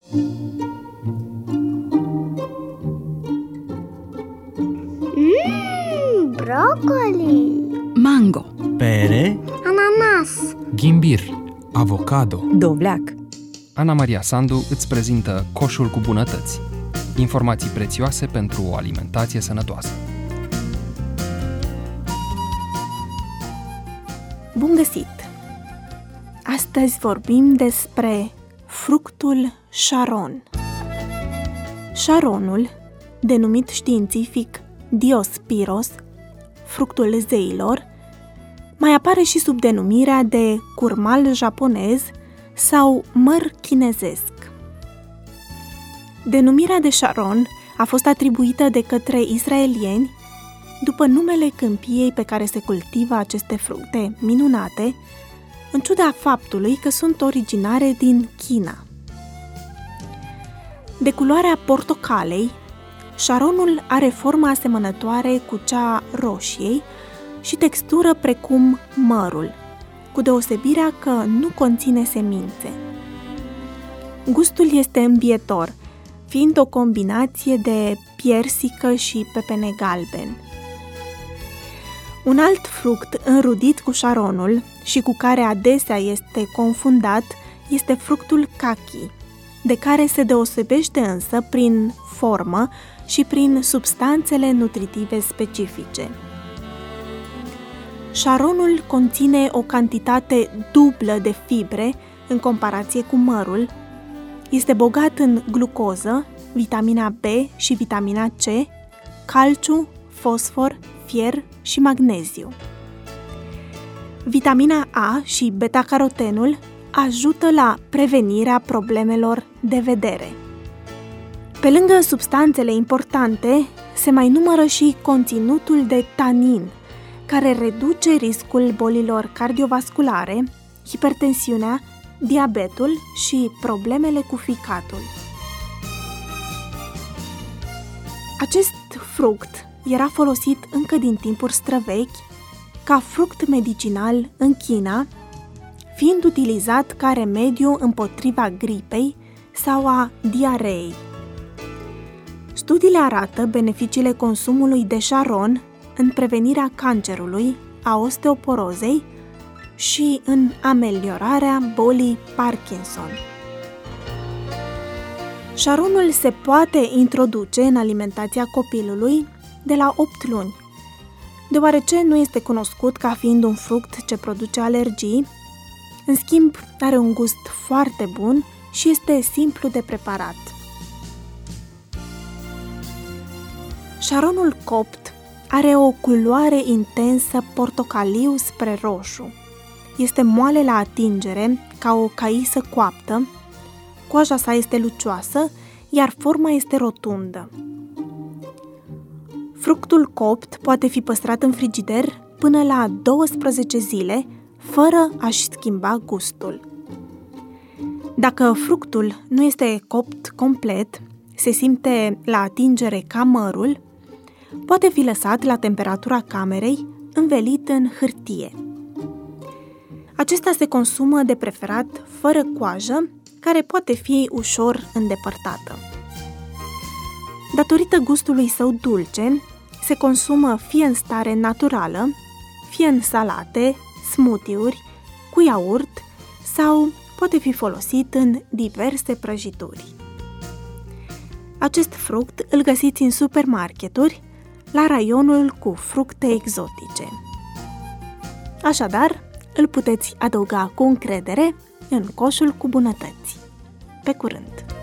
Broccoli, mango, pere, ananas, ghimbir, avocado. dovleac. Ana Maria Sandu îți prezintă Coșul cu bunătăți. Informații prețioase pentru o alimentație sănătoasă. Bun găsit! Astăzi vorbim despre fructul Sharon. Sharonul, denumit științific Diospyros, fructul zeilor, mai apare și sub denumirea de curmal japonez sau măr chinezesc. Denumirea de Sharon a fost atribuită de către israelieni după numele câmpiei pe care se cultivă aceste fructe minunate, în ciuda faptului că sunt originare din China. De culoarea portocalei, Sharonul are formă asemănătoare cu cea a roșiei și textură precum mărul, cu deosebirea că nu conține semințe. Gustul este îmbietor, fiind o combinație de piersică și pepene galben. Un alt fruct înrudit cu Sharonul și cu care adesea este confundat este fructul kaki, de care se deosebește însă prin formă și prin substanțele nutritive specifice. Sharonul conține o cantitate dublă de fibre în comparație cu mărul, este bogat în glucoză, vitamina B și vitamina C, calciu, fosfor, fier și magneziu. Vitamina A și beta-carotenul ajută la prevenirea problemelor de vedere. Pe lângă substanțele importante, se mai numără și conținutul de tanin, care reduce riscul bolilor cardiovasculare, hipertensiunea, diabetul și problemele cu ficatul. Acest fruct era folosit încă din timpuri străvechi ca fruct medicinal în China, fiind utilizat ca remediu împotriva gripei sau a diareei. Studiile arată beneficiile consumului de Sharon în prevenirea cancerului, a osteoporozei și în ameliorarea bolii Parkinson. Sharonul se poate introduce în alimentația copilului de la 8 luni, deoarece nu este cunoscut ca fiind un fruct ce produce alergii. În schimb, are un gust foarte bun și este simplu de preparat. Sharonul copt are o culoare intensă portocaliu spre roșu. Este moale la atingere, ca o caisă coaptă, coaja sa este lucioasă, iar forma este rotundă. Fructul copt poate fi păstrat în frigider până la 12 zile, fără a-și schimba gustul. Dacă fructul nu este copt complet, se simte la atingere ca mărul, poate fi lăsat la temperatura camerei, învelit în hârtie. Acesta se consumă de preferat fără coajă, care poate fi ușor îndepărtată. Datorită gustului său dulce, se consumă fie în stare naturală, fie în salate, smoothie-uri, cu iaurt sau poate fi folosit în diverse prăjituri. Acest fruct îl găsiți în supermarketuri, la raionul cu fructe exotice. Așadar, îl puteți adăuga cu încredere în coșul cu bunătăți. Pe curând!